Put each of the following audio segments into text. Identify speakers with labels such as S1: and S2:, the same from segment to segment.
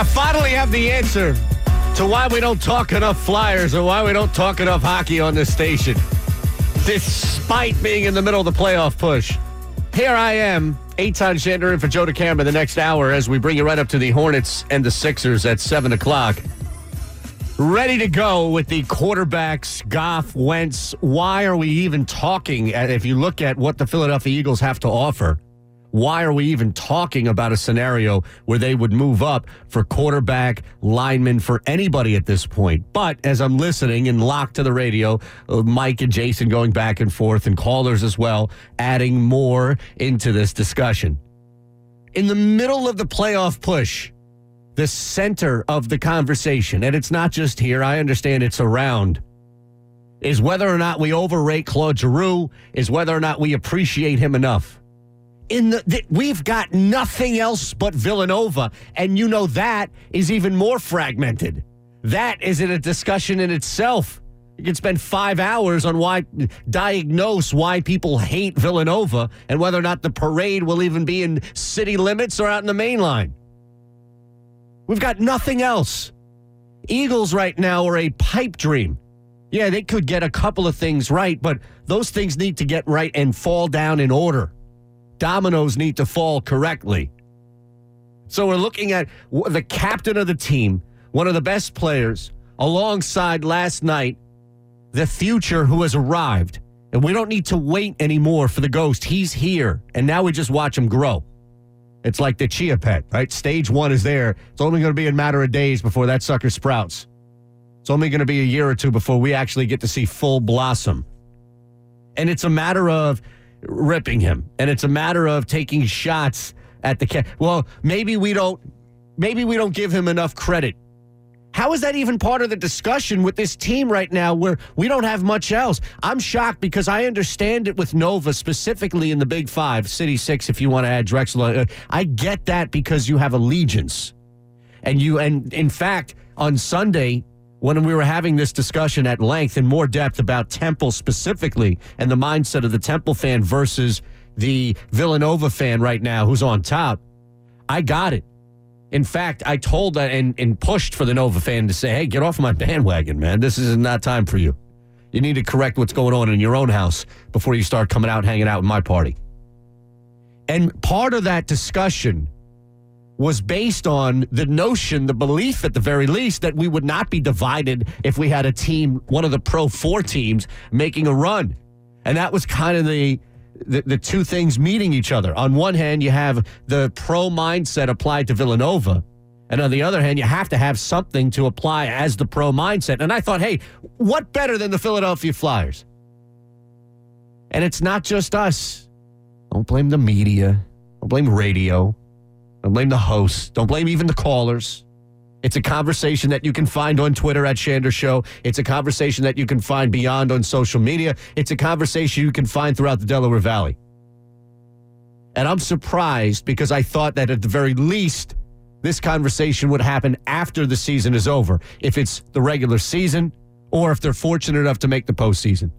S1: I finally have the answer to why we don't talk enough Flyers or why we don't talk enough hockey on this station, despite being in the middle of the playoff push. Here I am, Eitan Shander in for Joe DeCamera the next hour as we bring you right up to the Hornets and the Sixers at 7 o'clock. Ready to go with the quarterbacks, Goff, Wentz. Why are we even talking? And if you look at what the Philadelphia Eagles have to offer, why are we even talking about a scenario where they would move up for quarterback, lineman, for anybody at this point? But as I'm listening and locked to the radio, Mike and Jason going back and forth and callers as well, adding more into this discussion. In the middle of the playoff push, the center of the conversation, and it's not just here, I understand it's around, is whether or not we overrate Claude Giroux, is whether or not we appreciate him enough. We've got nothing else but Villanova, and you know that is even more fragmented. That is in a discussion in itself. You can spend 5 hours on diagnose why people hate Villanova and whether or not the parade will even be in city limits or out in the main line. We've got nothing else. Eagles right now are a pipe dream. Yeah, they could get a couple of things right, but those things need to get right and fall down in order. Dominoes need to fall correctly. So we're looking at the captain of the team, one of the best players, alongside last night, the future who has arrived. And we don't need to wait anymore for the ghost. He's here. And now we just watch him grow. It's like the chia pet, right? Stage one is there. It's only going to be a matter of days before that sucker sprouts. It's only going to be a year or two before we actually get to see full blossom. And it's a matter of ripping him, and it's a matter of taking shots at the well, maybe we don't give him enough credit. How is that even part of the discussion with this team right now where we don't have much else? I'm shocked because I understand it with Nova, specifically in the Big Five, City Six, if you want to add Drexel. I get that because you have allegiance. And in fact, on Sunday, when we were having this discussion at length in more depth about Temple specifically and the mindset of the Temple fan versus the Villanova fan right now who's on top, I got it. In fact, I told and pushed for the Nova fan to say, hey, get off my bandwagon, man. This is not time for you. You need to correct what's going on in your own house before you start coming out hanging out with my party. And part of that discussion was based on the notion, the belief at the very least, that we would not be divided if we had a team, one of the Pro 4 teams, making a run. And that was kind of the two things meeting each other. On one hand, you have the pro mindset applied to Villanova. And on the other hand, you have to have something to apply as the pro mindset. And I thought, hey, what better than the Philadelphia Flyers? And it's not just us. Don't blame the media. Don't blame radio. Don't blame the hosts. Don't blame even the callers. It's a conversation that you can find on Twitter at Shander Show. It's a conversation that you can find beyond on social media. It's a conversation you can find throughout the Delaware Valley. And I'm surprised because I thought that at the very least, this conversation would happen after the season is over. If it's the regular season or if they're fortunate enough to make the postseason.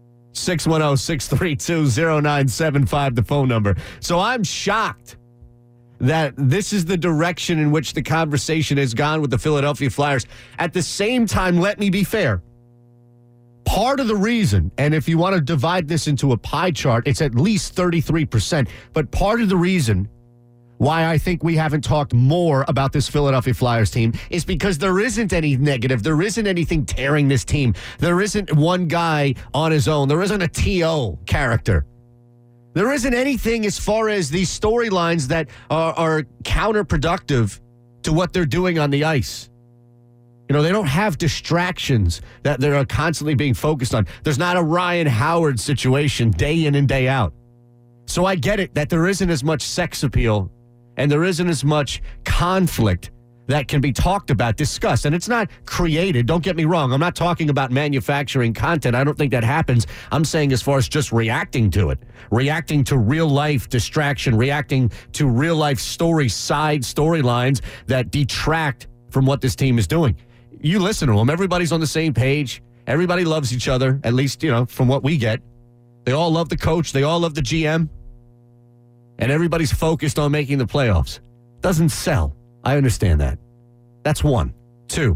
S1: 610-632-0975, the phone number. So I'm shocked that this is the direction in which the conversation has gone with the Philadelphia Flyers. At the same time, let me be fair. Part of the reason, and if you want to divide this into a pie chart, it's at least 33%. But part of the reason why I think we haven't talked more about this Philadelphia Flyers team is because there isn't any negative. There isn't anything tearing this team. There isn't one guy on his own. There isn't a T.O. character. There isn't anything as far as these storylines that are counterproductive to what they're doing on the ice. You know, they don't have distractions that they're constantly being focused on. There's not a Ryan Howard situation day in and day out. So I get it that there isn't as much sex appeal and there isn't as much conflict that can be talked about, discussed. And it's not created. Don't get me wrong. I'm not talking about manufacturing content. I don't think that happens. I'm saying as far as just reacting to it, reacting to real life distraction, reacting to real life side storylines that detract from what this team is doing. You listen to them. Everybody's on the same page. Everybody loves each other, at least, you know, from what we get. They all love the coach. They all love the GM. And everybody's focused on making the playoffs. Doesn't sell. I understand that. That's one. Two,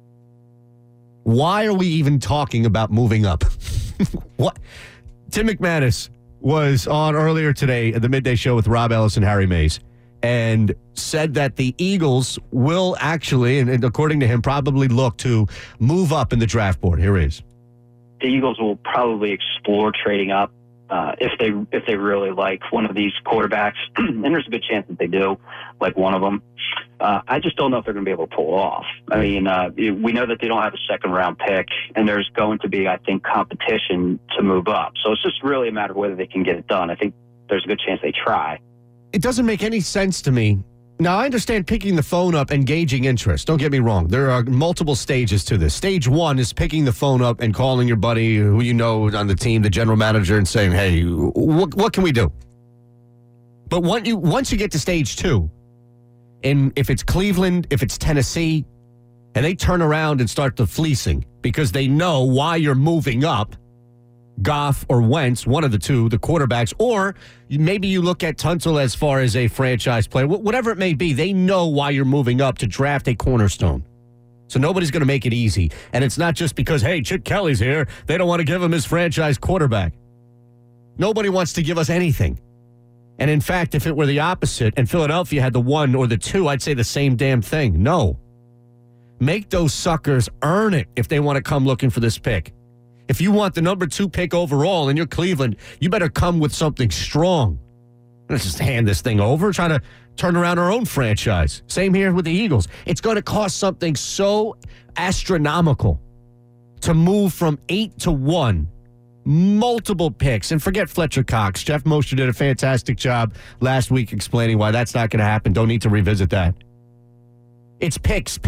S1: why are we even talking about moving up? What? Tim McManus was on earlier today at the midday show with Rob Ellis and Harry Mays and said that the Eagles will actually, and according to him, probably look to move up in the draft board. Here he is.
S2: The Eagles will probably explore trading up if they really like one of these quarterbacks, and there's a good chance that they do like one of them. I just don't know if they're going to be able to pull it off. I mean, we know that they don't have a second-round pick, and there's going to be, I think, competition to move up. So it's just really a matter of whether they can get it done. I think there's a good chance they try.
S1: It doesn't make any sense to me. Now, I understand picking the phone up and gauging interest. Don't get me wrong. There are multiple stages to this. Stage one is picking the phone up and calling your buddy who you know on the team, the general manager, and saying, hey, what can we do? But once you get to stage two, and if it's Cleveland, if it's Tennessee, and they turn around and start the fleecing because they know why you're moving up, Goff or Wentz, one of the two, the quarterbacks, or maybe you look at Tunsil as far as a franchise player, whatever it may be, they know why you're moving up to draft a cornerstone. So nobody's going to make it easy. And it's not just because, hey, Chip Kelly's here, they don't want to give him his franchise quarterback. Nobody wants to give us anything. And in fact, if it were the opposite and Philadelphia had the one or the two, I'd say the same damn thing. No. Make those suckers earn it if they want to come looking for this pick. If you want the number 2 pick overall and you're Cleveland, you better come with something strong. Let's just hand this thing over, try to turn around our own franchise. Same here with the Eagles. It's going to cost something so astronomical to move from 8 to 1. Multiple picks. And forget Fletcher Cox. Jeff Mosher did a fantastic job last week explaining why that's not going to happen. Don't need to revisit that. It's picks.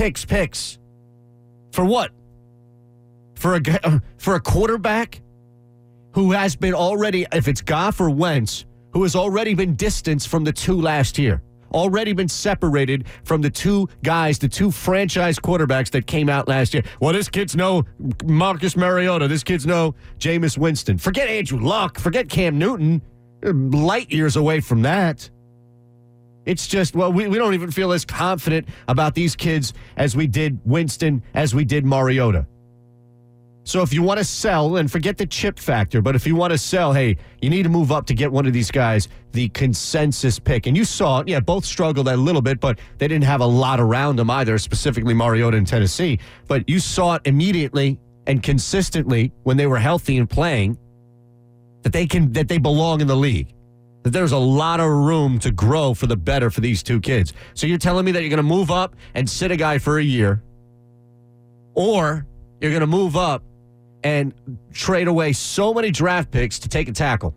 S1: For what? For a quarterback who has been already, if it's Goff or Wentz, who has already been distanced from the two last year, already been separated from the two guys, the two franchise quarterbacks that came out last year. Well, this kid's no Marcus Mariota. This kid's no Jameis Winston. Forget Andrew Luck. Forget Cam Newton. Light years away from that. It's just, well, we don't even feel as confident about these kids as we did Winston, as we did Mariota. So if you want to sell, and forget the chip factor, but if you want to sell, hey, you need to move up to get one of these guys the consensus pick. And you saw it, yeah, both struggled a little bit, but they didn't have a lot around them either, specifically Mariota in Tennessee. But you saw it immediately and consistently when they were healthy and playing that they belong in the league. That there's a lot of room to grow for the better for these two kids. So you're telling me that you're going to move up and sit a guy for a year, or you're going to move up and trade away so many draft picks to take a tackle.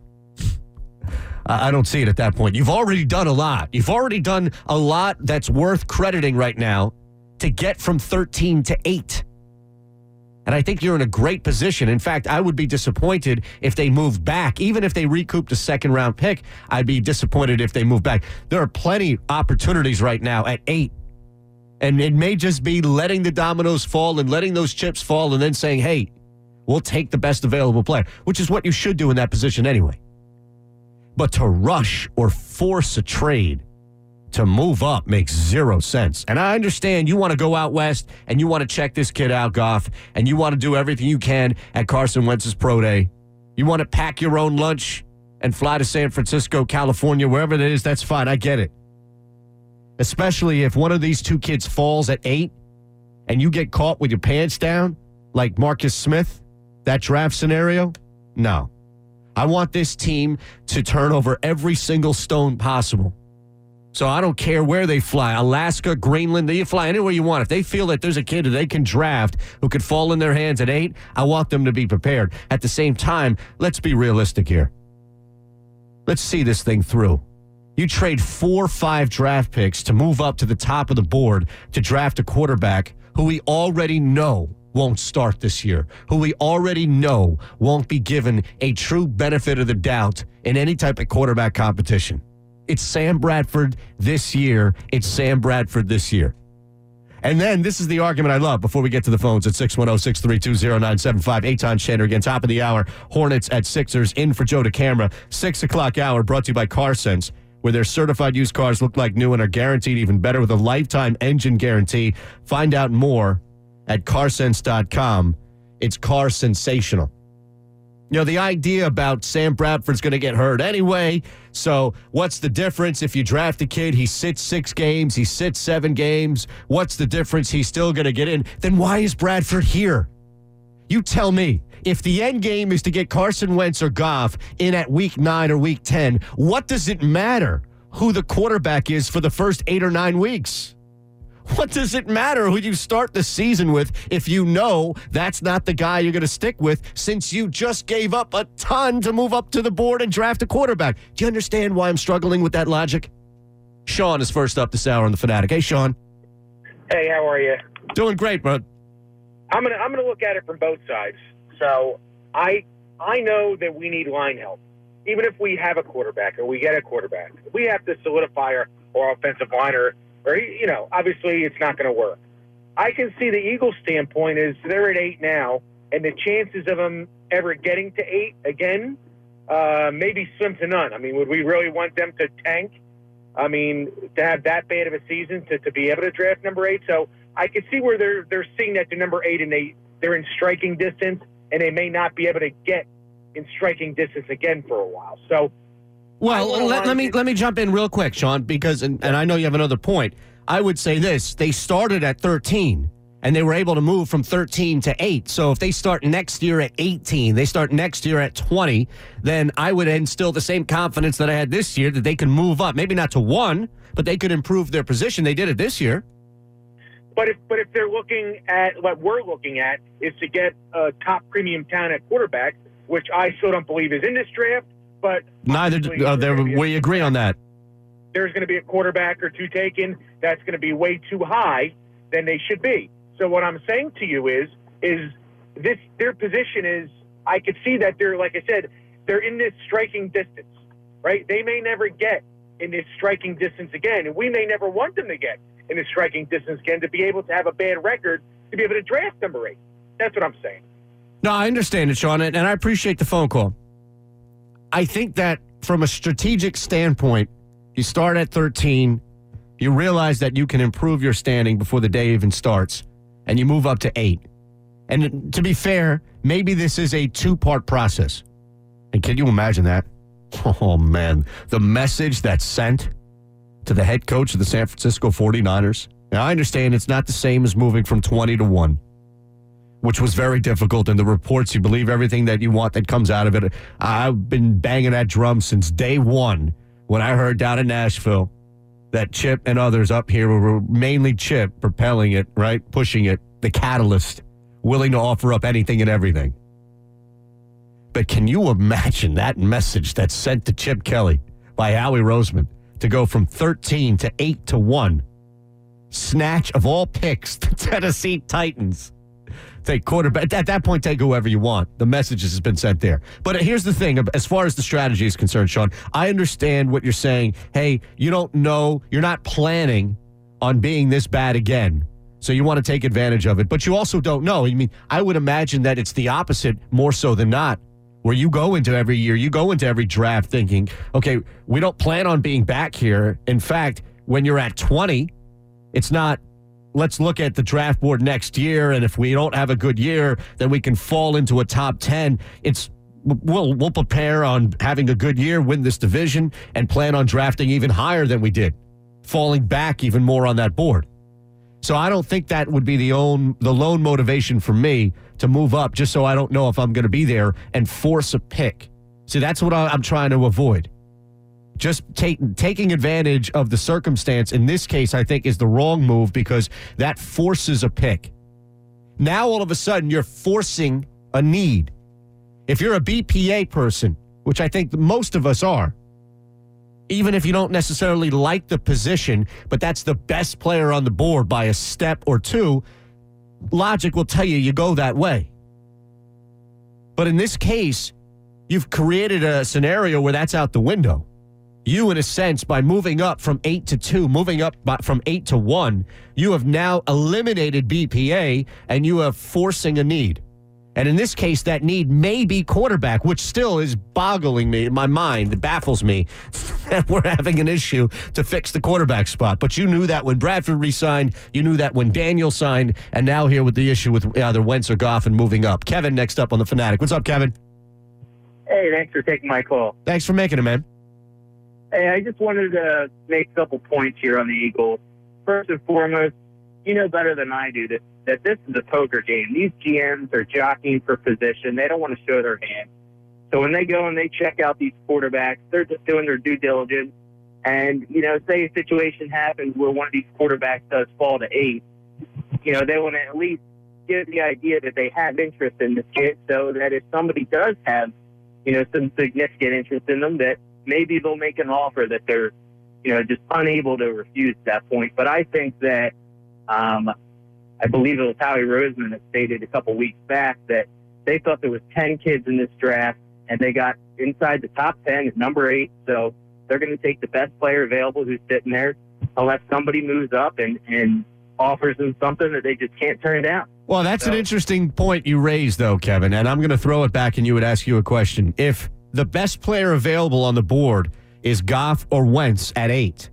S1: I don't see it at that point. You've already done a lot. You've already done a lot that's worth crediting right now to get from 13 to 8. And I think you're in a great position. In fact, I would be disappointed if they moved back. Even if they recouped a second-round pick, I'd be disappointed if they moved back. There are plenty of opportunities right now at 8. And it may just be letting the dominoes fall and letting those chips fall and then saying, hey, we'll take the best available player, which is what you should do in that position anyway. But to rush or force a trade to move up makes zero sense. And I understand you want to go out west and you want to check this kid out, Goff, and you want to do everything you can at Carson Wentz's pro day. You want to pack your own lunch and fly to San Francisco, California, wherever it is, that's fine. I get it. Especially if one of these two kids falls at 8 and you get caught with your pants down, like Marcus Smith, that draft scenario. No. I want this team to turn over every single stone possible. So I don't care where they fly, Alaska, Greenland, they fly anywhere you want. If they feel that there's a kid that they can draft who could fall in their hands at 8, I want them to be prepared. At the same time, let's be realistic here. Let's see this thing through. You trade 4 or 5 draft picks to move up to the top of the board to draft a quarterback who we already know won't start this year, who we already know won't be given a true benefit of the doubt in any type of quarterback competition. It's Sam Bradford this year. It's Sam Bradford this year. And then this is the argument I love before we get to the phones at 610-632-0975. Eitan Shander again, top of the hour. Hornets at Sixers, in for Joe DeCamara. 6 o'clock hour brought to you by CarSense. where their certified used cars look like new and are guaranteed even better with a lifetime engine guarantee. Find out more at carsense.com. It's car sensational. You know, the idea about Sam Bradford's going to get hurt anyway, so what's the difference if you draft a kid, he sits 6 games, he sits 7 games, what's the difference, he's still going to get in? Then why is Bradford here? You tell me. If the end game is to get Carson Wentz or Goff in at week 9 or week 10, what does it matter who the quarterback is for the first 8 or 9 weeks? What does it matter who you start the season with if you know that's not the guy you're going to stick with, since you just gave up a ton to move up to the board and draft a quarterback? Do you understand why I'm struggling with that logic? Sean is first up this hour on The Fanatic. Hey, Sean.
S3: Hey, how are you?
S1: Doing great, bro.
S3: I'm gonna look at it from both sides. So I know that we need line help. Even if we have a quarterback or we get a quarterback, we have to solidify our offensive line or obviously it's not going to work. I can see the Eagles' standpoint is they're at 8 now, and the chances of them ever getting to 8 again, maybe slim to none. I mean, would we really want them to tank? I mean, to have that bad of a season to be able to draft number 8. So I can see where they're seeing that to number 8 and they're in striking distance, and they may not be able to get in striking distance again for a while. So,
S1: well, let me jump in real quick, Sean, because and I know you have another point. I would say this: they started at 13, and they were able to move from 13 to 8. So if they start next year at 18, they start next year at 20, then I would instill the same confidence that I had this year that they can move up. Maybe not to 1, but they could improve their position. They did it this year.
S3: But if they're looking at what we're looking at is to get a top premium talent at quarterback, which I still don't believe is in this draft, but
S1: neither we agree on that.
S3: There's going to be a quarterback or 2 taken that's going to be way too high than they should be. So what I'm saying to you is this their position is, I could see that they're, like I said, they're in this striking distance, right? They may never get in this striking distance again, and we may never want them to get in this striking distance again to be able to have a bad record to be able to draft number 8. That's what I'm saying.
S1: No, I understand it, Sean, and I appreciate the phone call. I think that from a strategic standpoint, you start at 13, you realize that you can improve your standing before the day even starts, and you move up to 8. And to be fair, maybe this is a 2-part process. And can you imagine that? Oh, man, the message that's sent to the head coach of the San Francisco 49ers. Now, I understand it's not the same as moving from 20 to 1. Which was very difficult, and the reports, you believe everything that you want that comes out of it. I've been banging that drum since day one when I heard down in Nashville that Chip and others up here were mainly Chip propelling it, right, pushing it, the catalyst, willing to offer up anything and everything. But can you imagine that message that's sent to Chip Kelly by Howie Roseman to go from 13 to 8 to 1? Snatch of all picks, the Tennessee Titans. Take quarterback. At that point, take whoever you want. The message has been sent there. But here's the thing. As far as the strategy is concerned, Sean, I understand what you're saying. Hey, you don't know. You're not planning on being this bad again. So you want to take advantage of it. But you also don't know. I mean, I would imagine that it's the opposite more so than not, where you go into every year, you go into every draft thinking, okay, we don't plan on being back here. In fact, when you're at 20, it's not, let's look at the draft board next year, and if we don't have a good year, then we can fall into a top 10. It's we'll prepare on having a good year, win this division, and plan on drafting even higher than we did, falling back even more on that board. So I don't think that would be the lone motivation for me to move up just so I don't know if I'm going to be there and force a pick. See, that's what I'm trying to avoid. Just taking advantage of the circumstance in this case, I think, is the wrong move because that forces a pick. Now, all of a sudden, you're forcing a need. If you're a BPA person, which I think most of us are, even if you don't necessarily like the position, but that's the best player on the board by a step or two, logic will tell you go that way. But in this case, you've created a scenario where that's out the window. You, in a sense, by moving up from 8 to 2, moving up from 8 to 1, you have now eliminated BPA and you are forcing a need. And in this case, that need may be quarterback, which still is boggling me in my mind. It baffles me that we're having an issue to fix the quarterback spot. But you knew that when Bradford re-signed. You knew that when Daniel signed. And now here with the issue with either Wentz or Goff and moving up. Kevin next up on The Fanatic. What's up, Kevin?
S4: Hey, thanks for taking my call.
S1: Thanks for making it, man.
S4: Hey, I just wanted to make a couple points here on the Eagles. First and foremost, you know better than I do that this is a poker game. These GMs are jockeying for position. They don't want to show their hand. So when they go and they check out these quarterbacks, they're just doing their due diligence. And, say a situation happens where one of these quarterbacks does fall to 8, they want to at least give the idea that they have interest in this kid so that if somebody does have, some significant interest in them, that maybe they'll make an offer that they're, just unable to refuse at that point. But I think that I believe it was Howie Roseman that stated a couple weeks back that they thought there was 10 kids in this draft, and they got inside the top 10 at number 8. So they're going to take the best player available who's sitting there unless somebody moves up and offers them something that they just can't turn down.
S1: Well, that's an interesting point you raised, though, Kevin, and I'm going to throw it back and you would ask you a question. If the best player available on the board is Goff or Wentz at 8,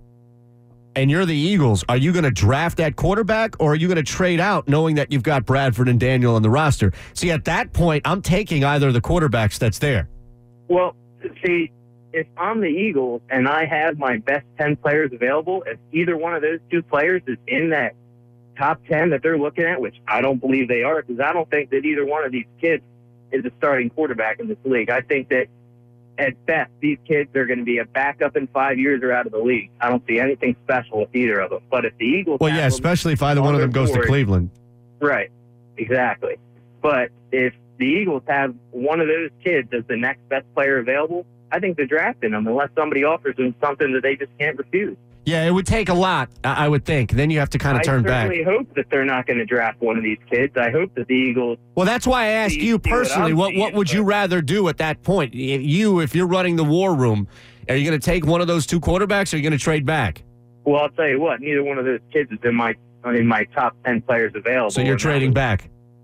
S1: and you're the Eagles, are you going to draft that quarterback or are you going to trade out knowing that you've got Bradford and Daniel on the roster? See, at that point, I'm taking either of the quarterbacks that's there.
S4: Well, see, if I'm the Eagles and I have my best 10 players available, if either one of those two players is in that top 10 that they're looking at, which I don't believe they are, because I don't think that either one of these kids is a starting quarterback in this league. I think that at best, these kids are going to be a backup in 5 years or out of the league. I don't see anything special with either of them. But if the Eagles...
S1: Well, yeah, especially if either one of them goes to Cleveland.
S4: Right, exactly. But if the Eagles have one of those kids as the next best player available, I think they're drafting them unless somebody offers them something that they just can't refuse.
S1: Yeah, it would take a lot, I would think. Then you have to kind of turn back.
S4: I certainly hope that they're not going to draft one of these kids. I hope that the Eagles...
S1: Well, that's why I asked you personally, what would you rather do at that point? If you're running the war room, are you going to take one of those two quarterbacks or are you going to trade back?
S4: Well, I'll tell you what, neither one of those kids is in my top 10 players available.
S1: So you're trading back?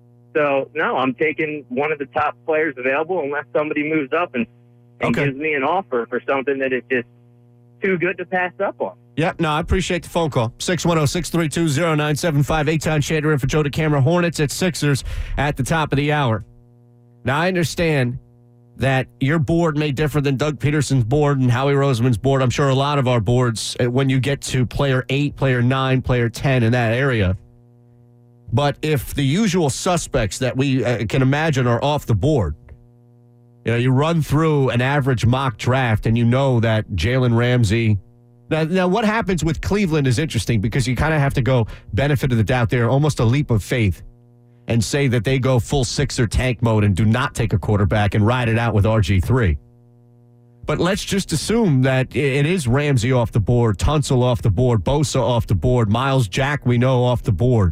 S4: So, no, I'm taking one of the top players available unless somebody moves up and gives me an offer for something that is just too good to pass up on.
S1: Yep, no, I appreciate the phone call. 610-632-0975. 8-time Shader in for Joe DeCamara. Hornets at Sixers at the top of the hour. Now, I understand that your board may differ than Doug Peterson's board and Howie Roseman's board. I'm sure a lot of our boards, when you get to player 8, player 9, player 10 in that area. But if the usual suspects that we can imagine are off the board, you run through an average mock draft and you know that Jalen Ramsey... Now, what happens with Cleveland is interesting because you kind of have to go benefit of the doubt there, almost a leap of faith, and say that they go full Sixer tank mode and do not take a quarterback and ride it out with RG3. But let's just assume that it is Ramsey off the board, Tunsil off the board, Bosa off the board, Miles Jack we know off the board.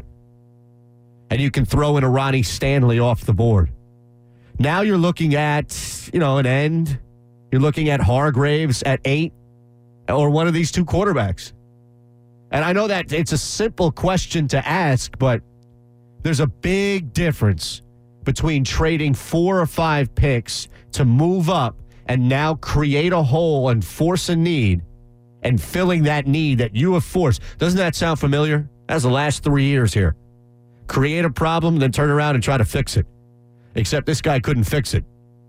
S1: And you can throw in a Ronnie Stanley off the board. Now you're looking at, an end. You're looking at Hargraves at 8. Or one of these two quarterbacks. And I know that it's a simple question to ask, but there's a big difference between trading 4 or 5 picks to move up and now create a hole and force a need and filling that need that you have forced. Doesn't that sound familiar? That's the last 3 years here. Create a problem, then turn around and try to fix it. Except this guy couldn't fix it.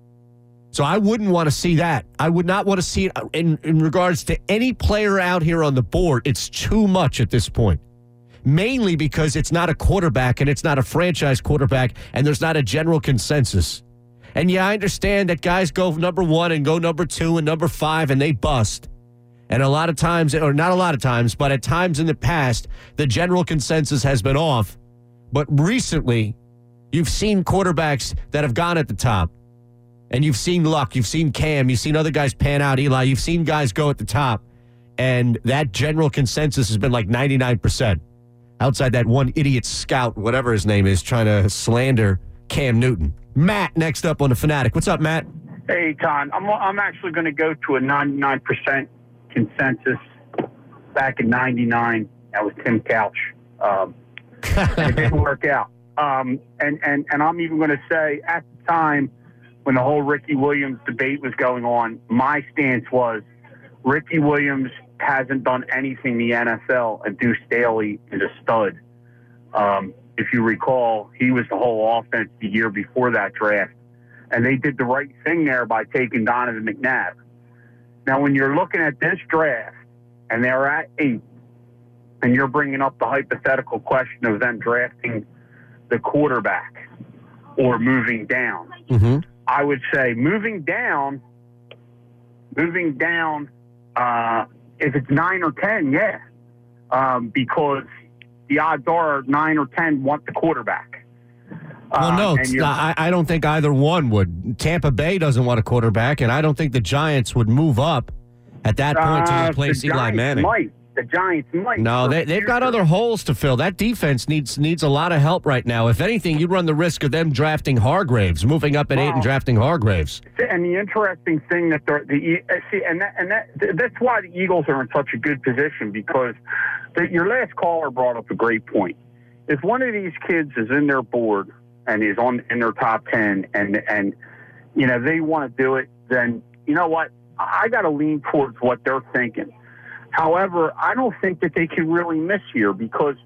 S1: So I wouldn't want to see that. I would not want to see it in regards to any player out here on the board. It's too much at this point. Mainly because it's not a quarterback and it's not a franchise quarterback and there's not a general consensus. And yeah, I understand that guys go number 1 and go number 2 and number 5 and they bust. And a lot of times, or not a lot of times, but at times in the past, the general consensus has been off. But recently, you've seen quarterbacks that have gone at the top. And you've seen Luck, you've seen Cam, you've seen other guys pan out, Eli, you've seen guys go at the top. And that general consensus has been like 99%. Outside that one idiot scout, whatever his name is, trying to slander Cam Newton. Matt, next up on The Fanatic. What's up, Matt?
S5: Hey, Ton. I'm actually going to go to a 99% consensus back in 99. That was Tim Couch. And it didn't work out. and I'm even going to say at the time when the whole Ricky Williams debate was going on, my stance was Ricky Williams hasn't done anything in the NFL, and Deuce Staley is a stud. If you recall, he was the whole offense the year before that draft, and they did the right thing there by taking Donovan McNabb. Now, when you're looking at this draft, and they're at 8, and you're bringing up the hypothetical question of them drafting the quarterback or moving down, I would say moving down, if it's 9 or 10, yeah, because the odds are 9 or 10 want the quarterback.
S1: Well, no, I don't think either one would. Tampa Bay doesn't want a quarterback, and I don't think the Giants would move up at that point to replace Eli Manning.
S5: The Giants might.
S1: No, they've got other holes to fill. That defense needs a lot of help right now. If anything, you'd run the risk of them drafting Hargraves, moving up at 8 and drafting Hargraves.
S5: And the interesting thing that's why the Eagles are in such a good position, because your last caller brought up a great point. If one of these kids is in their board and is in their top 10 and you know they want to do it, then you know what? I got to lean towards what they're thinking. However, I don't think that they can really miss here, because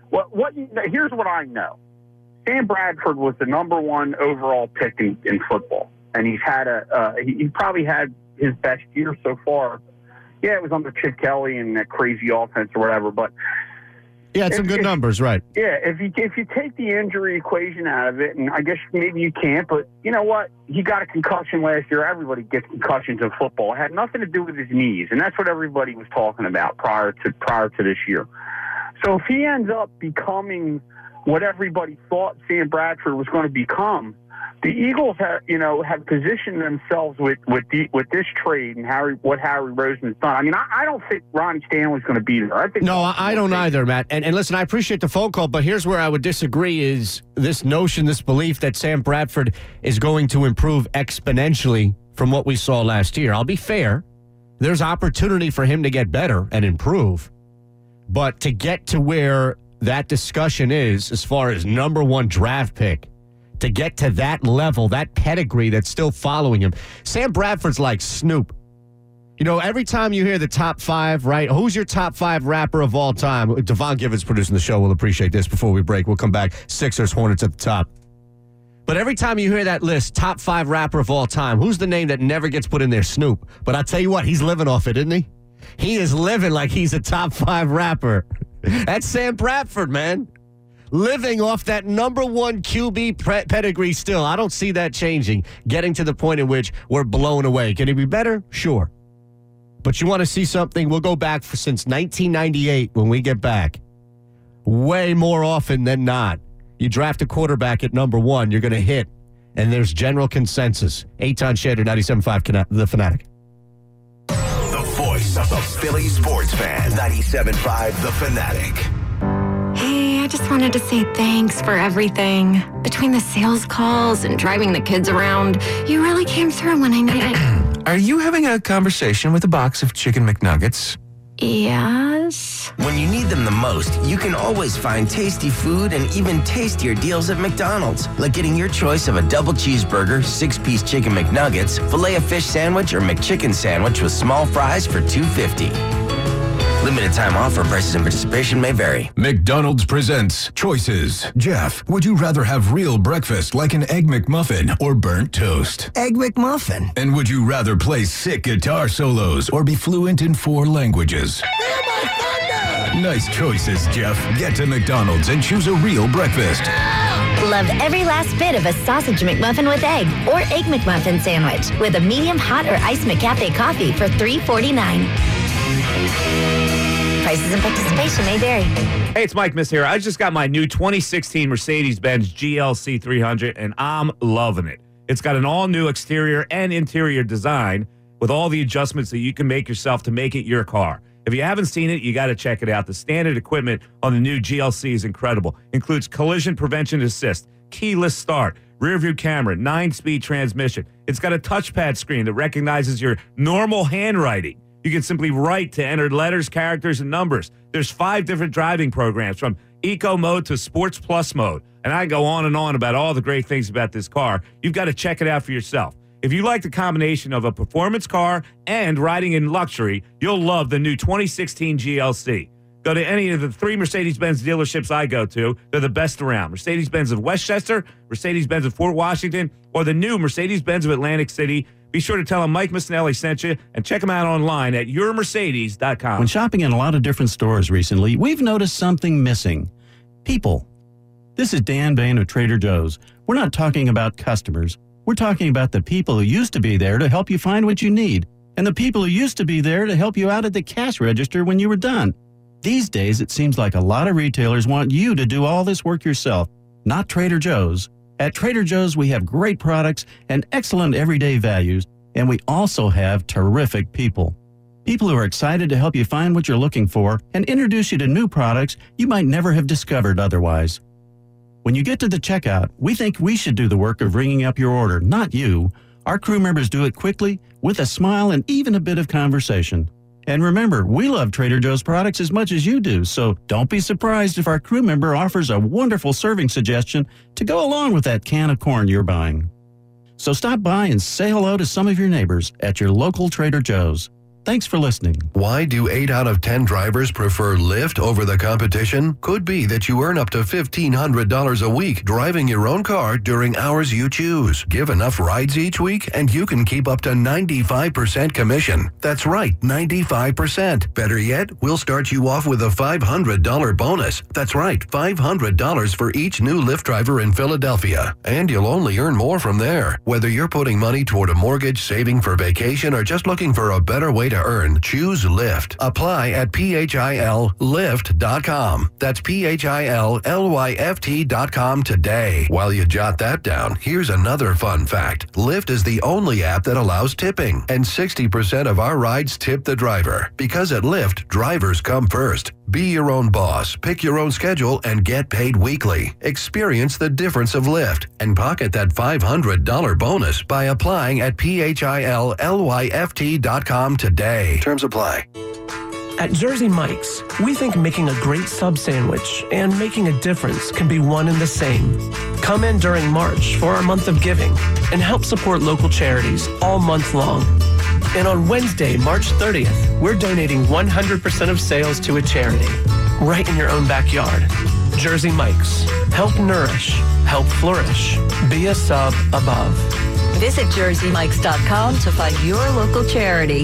S5: here's what I know. Sam Bradford was the number 1 overall pick in football, and he's had he probably had his best year so far. Yeah, it was under Chip Kelly and that crazy offense or whatever, but
S1: yeah, it's some good numbers, right?
S5: Yeah, if you take the injury equation out of it, and I guess maybe you can't, but you know what? He got a concussion last year. Everybody gets concussions in football. It had nothing to do with his knees, and that's what everybody was talking about prior to this year. So if he ends up becoming what everybody thought Sam Bradford was going to become, the Eagles have positioned themselves with this trade and what Harry Roseman's done. I mean, I don't think Ronnie Stanley's going to be there.
S1: I don't either, Matt. And listen, I appreciate the phone call, but here's where I would disagree: is this notion, this belief that Sam Bradford is going to improve exponentially from what we saw last year. I'll be fair. There's opportunity for him to get better and improve, but to get to where that discussion is, as far as number 1 draft pick, to get to that level, that pedigree that's still following him. Sam Bradford's like Snoop. You know, every time you hear the top 5, right? Who's your top 5 rapper of all time? Devon Givens producing the show will appreciate this before we break. We'll come back. Sixers, Hornets at the top. But every time you hear that list, top 5 rapper of all time, who's the name that never gets put in there? Snoop. But I'll tell you what, he's living off it, isn't he? He is living like he's a top 5 rapper. That's Sam Bradford, man. Living off that number 1 QB pedigree still. I don't see that changing, getting to the point in which we're blown away. Can it be better? Sure. But you want to see something? We'll go back since 1998 when we get back. Way more often than not. You draft a quarterback at number 1, you're going to hit. And there's general consensus. Eitan Shader, 97.5, The Fanatic.
S6: The voice of the Philly sports fan, 97.5, The Fanatic.
S7: Hey, I just wanted to say thanks for everything. Between the sales calls and driving the kids around, you really came through when I needed.
S8: Are you having a conversation with a box of Chicken McNuggets?
S7: Yes.
S9: When you need them the most, you can always find tasty food and even tastier deals at McDonald's. Like getting your choice of a double cheeseburger, 6-piece Chicken McNuggets, Filet-O-Fish sandwich, or McChicken sandwich with small fries for $2.50. Limited time offer. Prices and participation may vary.
S6: McDonald's presents Choices. Jeff, would you rather have real breakfast like an Egg McMuffin or burnt toast?
S9: Egg McMuffin.
S6: And would you rather play sick guitar solos or be fluent in 4 languages? Nice choices, Jeff. Get to McDonald's and choose a real breakfast.
S10: Love every last bit of a sausage McMuffin with egg or Egg McMuffin sandwich with a medium hot or iced McCafe coffee for $3.49. Prices and participation may vary.
S11: Hey, it's Mike Miss here. I just got my new 2016 Mercedes-Benz GLC 300, and I'm loving it. It's got an all-new exterior and interior design with all the adjustments that you can make yourself to make it your car. If you haven't seen it, you got to check it out. The standard equipment on the new GLC is incredible. Includes collision prevention assist, keyless start, rear-view camera, 9-speed transmission. It's got a touchpad screen that recognizes your normal handwriting. You can simply write to enter letters, characters, and numbers. There's 5 different driving programs, from Eco mode to Sports Plus mode. And I go on and on about all the great things about this car. You've got to check it out for yourself. If you like the combination of a performance car and riding in luxury, you'll love the new 2016 GLC. Go to any of the 3 Mercedes-Benz dealerships I go to. They're the best around. Mercedes-Benz of Westchester, Mercedes-Benz of Fort Washington, or the new Mercedes-Benz of Atlantic City. Be sure to tell them Mike Missinelli sent you and check them out online at yourmercedes.com.
S12: When shopping in a lot of different stores recently, we've noticed something missing. People. This is Dan Bain of Trader Joe's. We're not talking about customers. We're talking about the people who used to be there to help you find what you need, and the people who used to be there to help you out at the cash register when you were done. These days, it seems like a lot of retailers want you to do all this work yourself, not Trader Joe's. At Trader Joe's, we have great products and excellent everyday values, and we also have terrific people. People who are excited to help you find what you're looking for and introduce you to new products you might never have discovered otherwise. When you get to the checkout, we think we should do the work of ringing up your order, not you. Our crew members do it quickly, with a smile and even a bit of conversation. And remember, we love Trader Joe's products as much as you do, so don't be surprised if our crew member offers a wonderful serving suggestion to go along with that can of corn you're buying. So stop by and say hello to some of your neighbors at your local Trader Joe's. Thanks for listening.
S13: Why do 8 out of 10 drivers prefer Lyft over the competition? Could be that you earn up to $1,500 a week driving your own car during hours you choose. Give enough rides each week and you can keep up to 95% commission. That's right, 95%. Better yet, we'll start you off with a $500 bonus. That's right, $500 for each new Lyft driver in Philadelphia. And you'll only earn more from there. Whether you're putting money toward a mortgage, saving for vacation, or just looking for a better way to earn, choose Lyft. Apply at phillyft.com. That's phillyft.com today. While you jot that down, here's another fun fact. Lyft is the only app that allows tipping, and 60% of our rides tip the driver. Because at Lyft, drivers come first. Be your own boss, pick your own schedule, and get paid weekly. Experience the difference of Lyft and pocket that $500 bonus by applying at phillyft.com today. Terms apply.
S14: At Jersey Mike's, we think making a great sub sandwich and making a difference can be one and the same. Come in during March for our month of giving and help support local charities all month long. And on Wednesday, March 30th, we're donating 100% of sales to a charity right in your own backyard. Jersey Mike's. Help nourish. Help flourish. Be a sub above.
S15: Visit jerseymikes.com to find your local charity.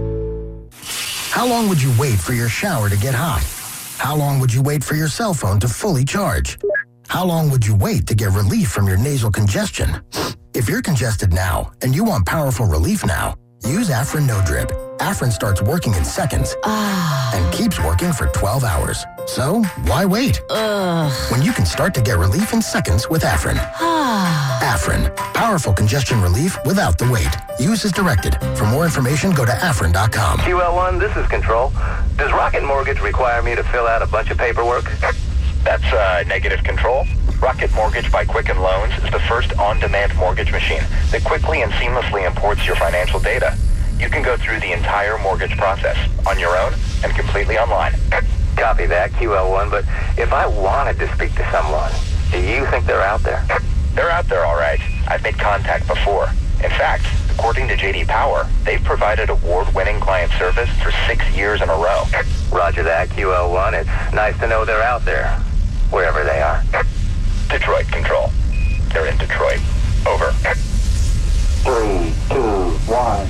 S16: How long would you wait for your shower to get hot? How long would you wait for your cell phone to fully charge? How long would you wait to get relief from your nasal congestion? If you're congested now and you want powerful relief now, use Afrin No Drip. Afrin starts working in seconds and keeps working for 12 hours. So, why wait? When you can start to get relief in seconds with Afrin. Afrin, powerful congestion relief without the wait. Use as directed. For more information, go to Afrin.com.
S17: QL1, this is Control. Does Rocket Mortgage require me to fill out a bunch of paperwork? That's negative, Control. Rocket Mortgage by Quicken Loans is the first on-demand mortgage machine that quickly and seamlessly imports your financial data. You can go through the entire mortgage process on your own and completely online. Copy that, QL1, but if I wanted to speak to someone, do you think they're out there? They're out there, all right. I've made contact before. In fact, according to J.D. Power, they've provided award-winning client service for 6 years in a row. Roger that, QL1. It's nice to know they're out there, wherever they are. Detroit Control. They're in Detroit. Over. 3, 2, 1.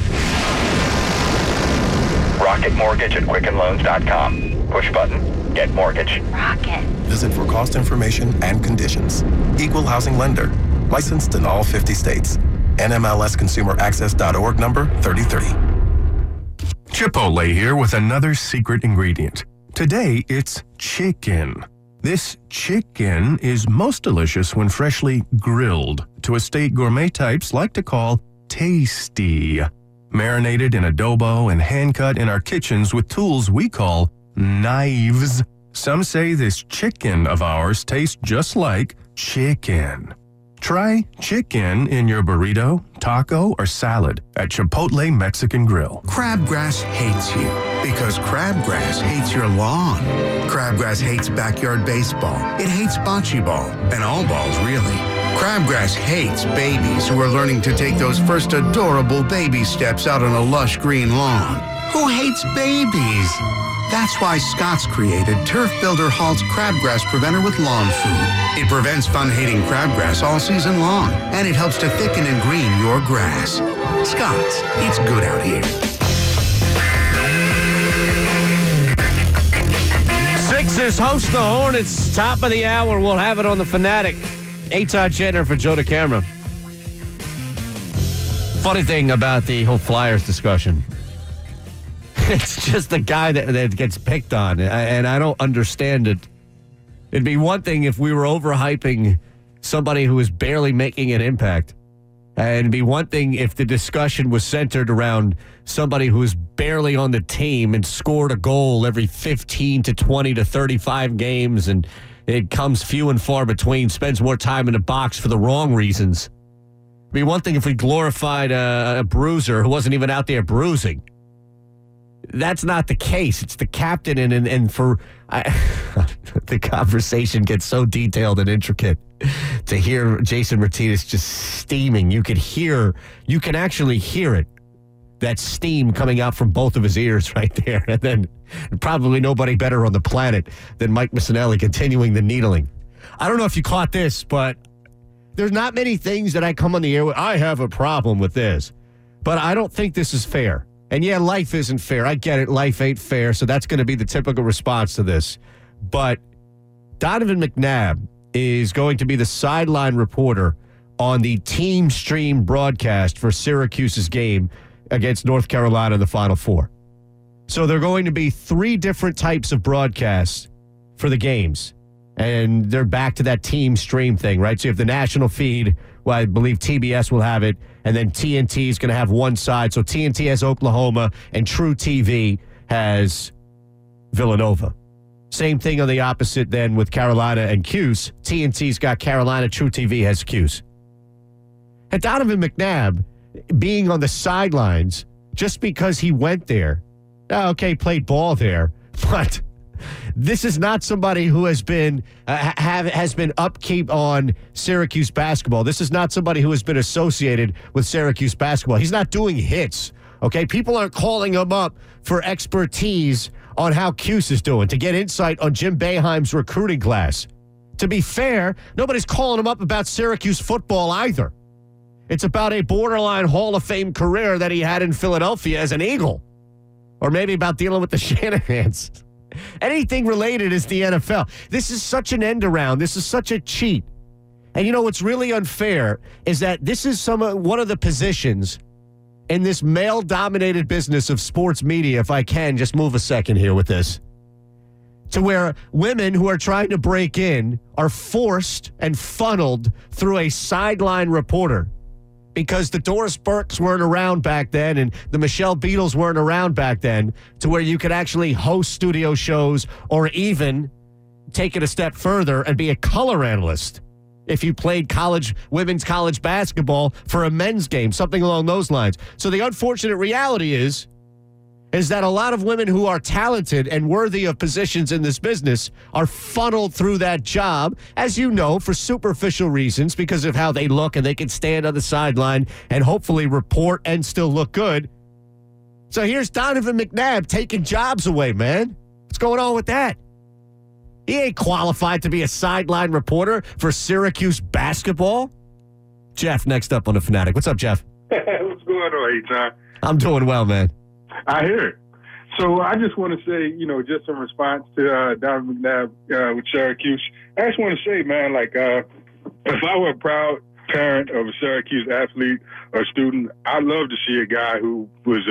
S17: Rocket Mortgage at QuickenLoans.com. Push button. Get mortgage.
S15: Rocket.
S18: Visit for cost information and conditions. Equal housing lender. Licensed in all 50 states. NMLSConsumerAccess.org number 3030.
S19: Chipotle here with another secret ingredient. Today, it's chicken. This chicken is most delicious when freshly grilled to a state gourmet types like to call tasty. Marinated in adobo and hand-cut in our kitchens with tools we call knives. Some say this chicken of ours tastes just like chicken. Try chicken in your burrito, taco, or salad at Chipotle Mexican Grill.
S20: Crabgrass hates you because crabgrass hates your lawn. Crabgrass hates backyard baseball. It hates bocce ball, and all balls, really. Crabgrass hates babies who are learning to take those first adorable baby steps out on a lush green lawn. Who hates babies? That's why Scott's created Turf Builder Halt's Crabgrass Preventer with lawn food. It prevents fun-hating crabgrass all season long, and it helps to thicken and green your grass. Scott's, it's good out here.
S1: Sixers host the Hornets. Top of the hour. We'll have it on the Fanatic. Eitan Chandler for Joe DeCamera. Funny thing about the whole Flyers discussion. It's just the guy that gets picked on, and I don't understand it. It'd be one thing if we were overhyping somebody who is barely making an impact. And it'd be one thing if the discussion was centered around somebody who is barely on the team and scored a goal every 15 to 20 to 35 games, and it comes few and far between, spends more time in the box for the wrong reasons. It'd be one thing if we glorified a bruiser who wasn't even out there bruising. That's not the case. It's the captain, and the conversation gets so detailed and intricate. To hear Jason Martinez just steaming, you can actually hear it. That steam coming out from both of his ears right there. And then probably nobody better on the planet than Mike Missanelli continuing the needling. I don't know if you caught this, but there's not many things that I come on the air with. I have a problem with this, but I don't think this is fair. And yeah, life isn't fair. I get it. Life ain't fair. So that's going to be the typical response to this. But Donovan McNabb is going to be the sideline reporter on the Team Stream broadcast for Syracuse's game against North Carolina in the Final Four. So there are going to be 3 different types of broadcasts for the games. And they're back to that Team Stream thing, right? So you have the national feed. Well, I believe TBS will have it. And then TNT is going to have one side. So TNT has Oklahoma, and True TV has Villanova. Same thing on the opposite then with Carolina and Cuse. TNT's got Carolina, True TV has Cuse. And Donovan McNabb being on the sidelines just because he went there, played ball there, but this is not somebody who has been upkeep on Syracuse basketball. This is not somebody who has been associated with Syracuse basketball. He's not doing hits. Okay, people aren't calling him up for expertise on how Cuse is doing, to get insight on Jim Boeheim's recruiting class. To be fair, nobody's calling him up about Syracuse football either. It's about a borderline Hall of Fame career that he had in Philadelphia as an Eagle. Or maybe about dealing with the Shanahans. Anything related is the NFL. This is such an end around. This is such a cheat. And you know what's really unfair is that this is one of the positions in this male-dominated business of sports media, if I can just move a second here with this, to where women who are trying to break in are forced and funneled through a sideline reporter. Because the Doris Burkes weren't around back then and the Michelle Beadles weren't around back then, to where you could actually host studio shows or even take it a step further and be a color analyst if you played women's college basketball for a men's game, something along those lines. So the unfortunate reality is that a lot of women who are talented and worthy of positions in this business are funneled through that job, as you know, for superficial reasons because of how they look, and they can stand on the sideline and hopefully report and still look good. So here's Donovan McNabb taking jobs away, man. What's going on with that? He ain't qualified to be a sideline reporter for Syracuse basketball. Jeff, next up on The Fanatic. What's up, Jeff?
S21: What's going on, Eitan?
S1: I'm doing well, man.
S21: I hear it. So I just want to say, just in response to Donovan McNabb with Syracuse, I just want to say, man, if I were a proud parent of a Syracuse athlete or student, I'd love to see a guy who was,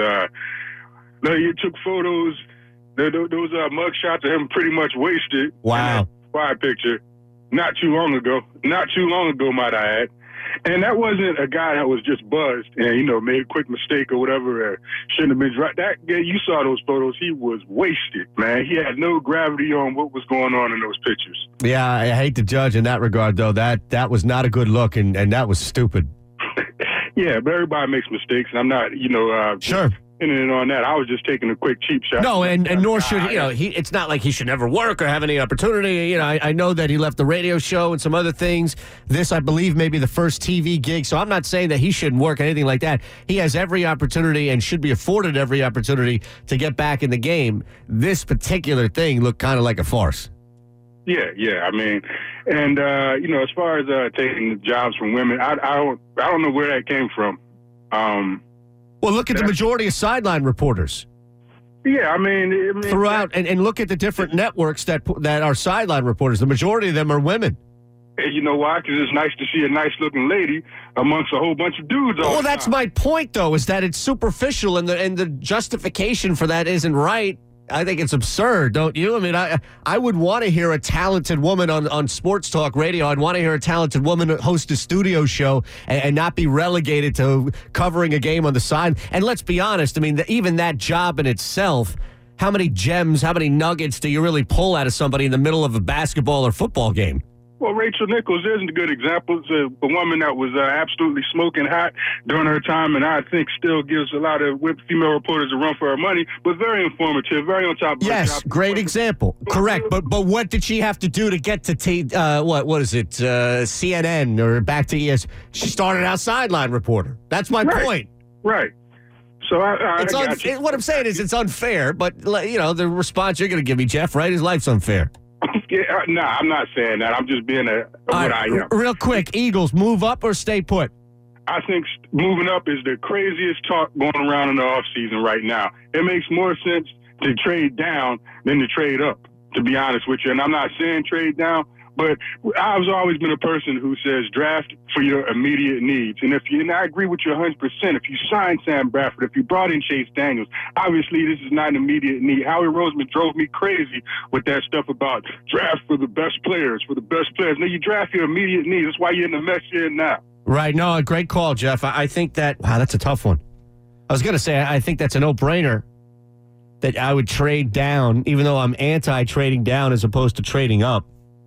S21: he took photos, those mug shots of him pretty much wasted.
S1: Wow.
S21: Fire picture. Not too long ago, might I add. And that wasn't a guy that was just buzzed and, made a quick mistake or whatever. Shouldn't have been right. You saw those photos. He was wasted, man. He had no gravity on what was going on in those pictures.
S1: Yeah, I hate to judge in that regard, though. That was not a good look, and that was stupid.
S21: Yeah, but everybody makes mistakes, and I'm not,
S1: sure.
S21: And on that, I was just taking a quick cheap shot.
S1: No, and nor should it's not like he should never work or have any opportunity. I know that he left the radio show and some other things. This, I believe, may be the first TV gig. So I'm not saying that he shouldn't work or anything like that. He has every opportunity and should be afforded every opportunity to get back in the game. This particular thing looked kind of like a farce.
S21: Yeah. I mean, and as far as taking jobs from women, I don't know where that came from.
S1: Well, look at the majority of sideline reporters.
S21: Yeah, I mean
S1: throughout, and look at the different networks that are sideline reporters. The majority of them are women.
S21: And you know why? Because it's nice to see a nice-looking lady amongst a whole bunch of dudes.
S1: Well, that's my point, though, is that it's superficial, and the justification for that isn't right. I think it's absurd, don't you? I mean, I would want to hear a talented woman on sports talk radio. I'd want to hear a talented woman host a studio show and not be relegated to covering a game on the side. And let's be honest, I mean, even that job in itself, how many gems, how many nuggets do you really pull out of somebody in the middle of a basketball or football game?
S21: Well, Rachel Nichols isn't a good example. It's a woman that was absolutely smoking hot during her time, and I think still gives a lot of female reporters a run for her money, but very informative, very on top of her
S1: Yes,
S21: job.
S1: great example. Correct. But what did she have to do to get to CNN or back to ES? She started out sideline reporter. That's my point.
S21: Right. So
S1: what I'm saying is it's unfair, but the response you're going to give me, Jeff, right, is life's unfair.
S21: No, I'm not saying that. I'm just being what I am.
S1: Real quick, Eagles, move up or stay put?
S21: I think moving up is the craziest talk going around in the offseason right now. It makes more sense to trade down than to trade up, to be honest with you. And I'm not saying trade down, but I've always been a person who says draft for your immediate needs. And I agree with you 100%. If you signed Sam Bradford, if you brought in Chase Daniels, obviously this is not an immediate need. Howie Roseman drove me crazy with that stuff about draft for the best players, No, you draft your immediate needs. That's why you're in the mess you're in now.
S1: Right. No, great call, Jeff. I think that, wow, that's a tough one. I was going to say, I think that's a no-brainer that I would trade down, even though I'm anti-trading down as opposed to trading up.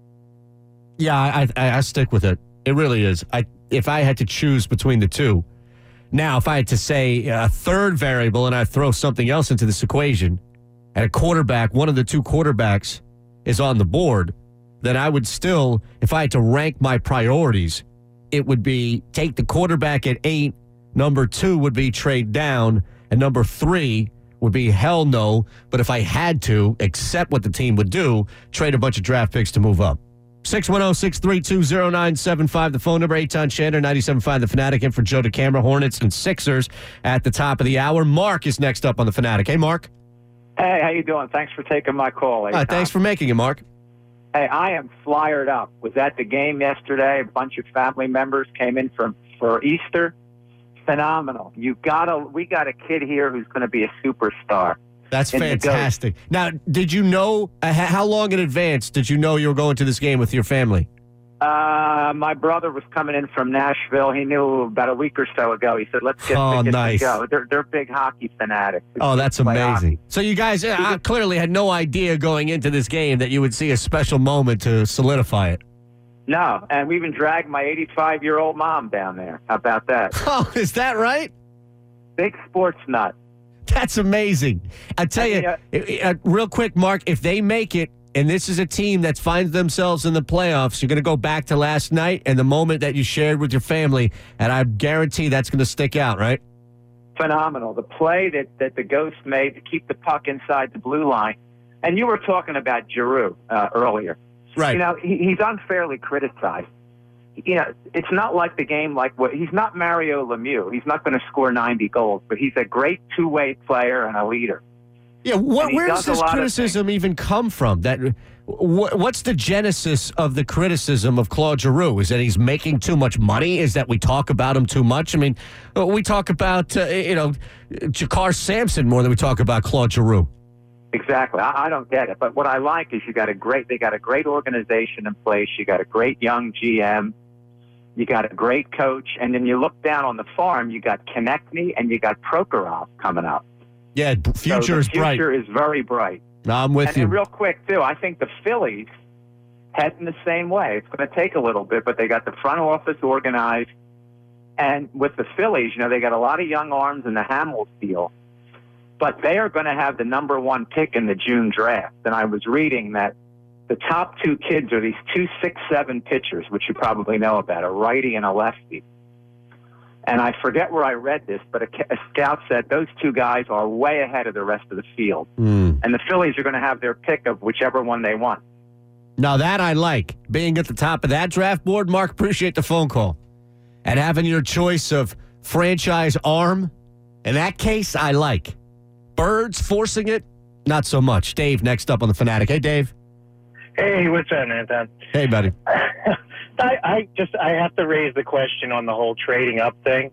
S1: Yeah, I stick with it. It really is. If I had to choose between the two. Now, if I had to say a third variable and I throw something else into this equation, and a quarterback, one of the two quarterbacks is on the board, then I would still, if I had to rank my priorities, it would be take the quarterback at 8, number 2 would be trade down, and number 3 would be hell no, but if I had to, accept what the team would do, trade a bunch of draft picks to move up. 610-632-0975, the phone number. Eitan Shander, 97.5 The Fanatic, in for Joe DeCamera. Hornets and Sixers at the top of the hour. Mark is next up on the Fanatic. Hey, Mark.
S2: Hey, how you doing? Thanks for taking my call.
S1: Thanks for making it, Mark.
S2: Hey, I am flyered up. Was at the game yesterday. A bunch of family members came in for Easter. Phenomenal. We got a kid here who's going to be a superstar.
S1: That's fantastic. Now, did you know, how long in advance did you know you were going to this game with your family?
S2: My brother was coming in from Nashville. He knew about a week or so ago. He said, let's get tickets to go. They're big hockey fanatics.
S1: Oh, that's amazing. So you guys clearly had no idea going into this game that you would see a special moment to solidify it.
S2: No, and we even dragged my 85-year-old mom down there. How about that?
S1: Oh, is that right?
S2: Big sports nut.
S1: That's amazing. I tell you, real quick, Mark, if they make it, and this is a team that finds themselves in the playoffs, you're going to go back to last night and the moment that you shared with your family, and I guarantee that's going to stick out, right?
S2: Phenomenal. The play that the Ghost made to keep the puck inside the blue line. And you were talking about Giroux earlier.
S1: Right.
S2: He's unfairly criticized. It's not like the game he's not Mario Lemieux. He's not going to score 90 goals, but he's a great two-way player and a leader.
S1: Yeah, where does this criticism even come from? What's the genesis of the criticism of Claude Giroux? Is that he's making too much money? Is that we talk about him too much? I mean, we talk about, Jakar Sampson more than we talk about Claude Giroux.
S2: Exactly. I don't get it. But what I like is they got a great organization in place. You got a great young GM. You got a great coach, and then you look down on the farm, you got Konechny and you got Prokhorov coming up.
S1: Yeah, future is bright.
S2: Future is very bright.
S1: No, I'm with you.
S2: And real quick, too, I think the Phillies heading the same way. It's going to take a little bit, but they got the front office organized. And with the Phillies, they got a lot of young arms in the Hamels deal. But they are going to have the number 1 pick in the June draft. And I was reading that the top 2 kids are these 2 6'7" pitchers, which you probably know about, a righty and a lefty. And I forget where I read this, but a scout said those 2 guys are way ahead of the rest of the field. And the Phillies are going to have their pick of whichever one they want.
S1: Now that I like. Being at the top of that draft board, Mark, appreciate the phone call. And having your choice of franchise arm, in that case, I like. Birds forcing it, not so much. Dave, next up on The Fanatic. Hey, Dave.
S3: Hey, what's up, Nathan?
S1: Hey, buddy.
S3: I have to raise the question on the whole trading up thing.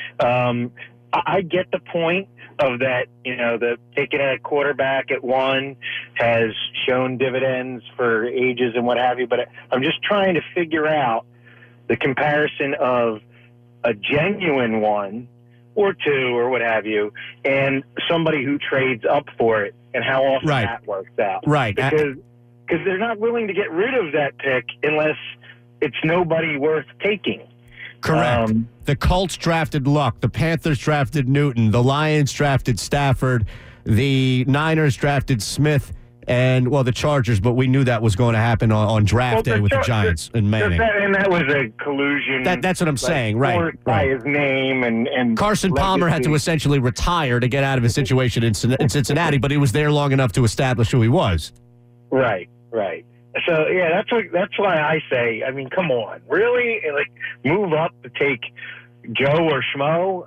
S3: I get the point of that, the taking a quarterback at 1 has shown dividends for ages and what have you, but I'm just trying to figure out the comparison of a genuine 1 or 2 or what have you, and somebody who trades up for it and how often that works out.
S1: Right.
S3: Because they're not willing to get rid of that pick unless it's nobody worth taking.
S1: Correct. The Colts drafted Luck. The Panthers drafted Newton. The Lions drafted Stafford. The Niners drafted Smith. And, the Chargers, but we knew that was going to happen on draft day with the Giants and Manning.
S3: And that was a collusion.
S1: That's what I'm saying, right.
S3: By his name and
S1: Carson Palmer had to essentially retire to get out of his situation in Cincinnati, but he was there long enough to establish who he was.
S3: Right. So, yeah, that's why I say, come on. Really? Move up to take Joe or Schmo?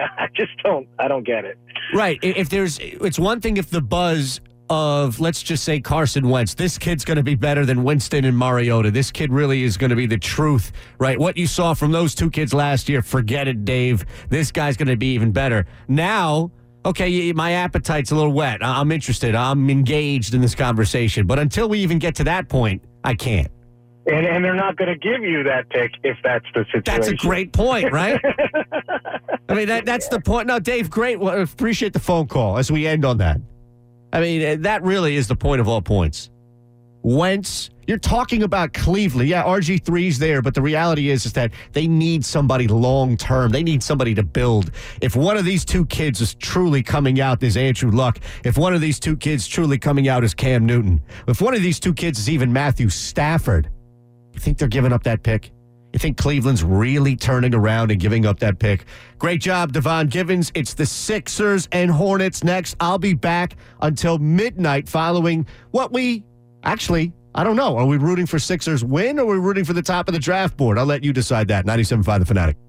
S3: I don't get it.
S1: Right. It's one thing if the buzz of, let's just say, Carson Wentz, this kid's going to be better than Winston and Mariota. This kid really is going to be the truth, right? What you saw from those 2 kids last year, forget it, Dave. This guy's going to be even better. Now, okay, my appetite's a little wet. I'm interested. I'm engaged in this conversation. But until we even get to that point, I can't.
S3: And they're not going to give you that pick if that's the situation.
S1: That's a great point, right? That's the point. No, Dave, great. Well, appreciate the phone call as we end on that. That really is the point of all points. Wentz, you're talking about Cleveland. Yeah, RG3's there, but the reality is that they need somebody long-term. They need somebody to build. If one of these 2 kids is truly coming out as Andrew Luck, if one of these 2 kids truly coming out as Cam Newton, if one of these 2 kids is even Matthew Stafford, you think they're giving up that pick? You think Cleveland's really turning around and giving up that pick? Great job, Devon Givens. It's the Sixers and Hornets next. I'll be back until midnight following I don't know. Are we rooting for Sixers win or are we rooting for the top of the draft board? I'll let you decide that. 97.5 The Fanatic.